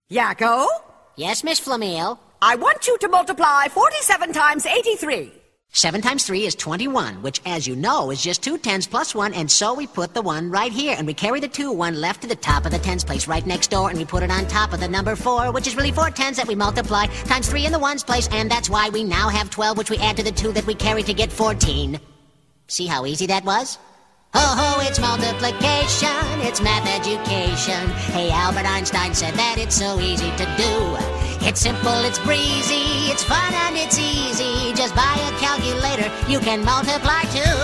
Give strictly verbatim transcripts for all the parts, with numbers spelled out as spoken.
Yakko? Yes, Miss Flamille? I want you to multiply forty-seven times eighty-three. Seven times three is twenty-one, which, as you know, is just two tens plus one, and so we put the one right here, and we carry the two one left to the top of the tens place right next door, and we put it on top of the number four, which is really four tens that we multiply times three in the ones place, and that's why we now have twelve, which we add to the two that we carry to get fourteen. See how easy that was? Ho ho, it's multiplication, it's math education. Hey, Albert Einstein said that it's so easy to do. It's simple, it's breezy, it's fun and it's easy. Just buy a calculator, you can multiply too.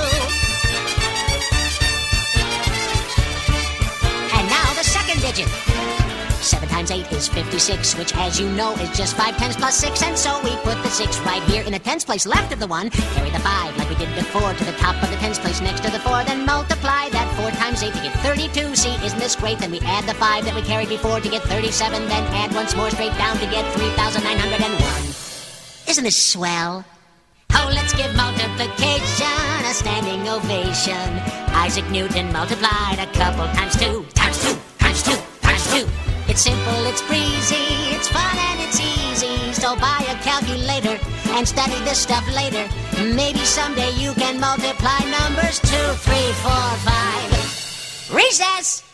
And now the second digit. Seven times eight is fifty-six, which, as you know, is just five tens plus six, and so we put the six right here in the tens place left of the one, carry the five like we did before to the top of the tens place next to the four, then multiply that four times eight to get thirty-two. See, isn't this great? Then we add the five that we carried before to get thirty-seven, then add once more straight down to get three thousand nine hundred one. Isn't this swell? Oh, let's give multiplication a standing ovation. Isaac Newton multiplied a couple times two, times two, times two, times two. It's simple, it's breezy, it's fun and it's easy. So buy a calculator and study this stuff later. Maybe someday you can multiply numbers two, three, four, five. Recess!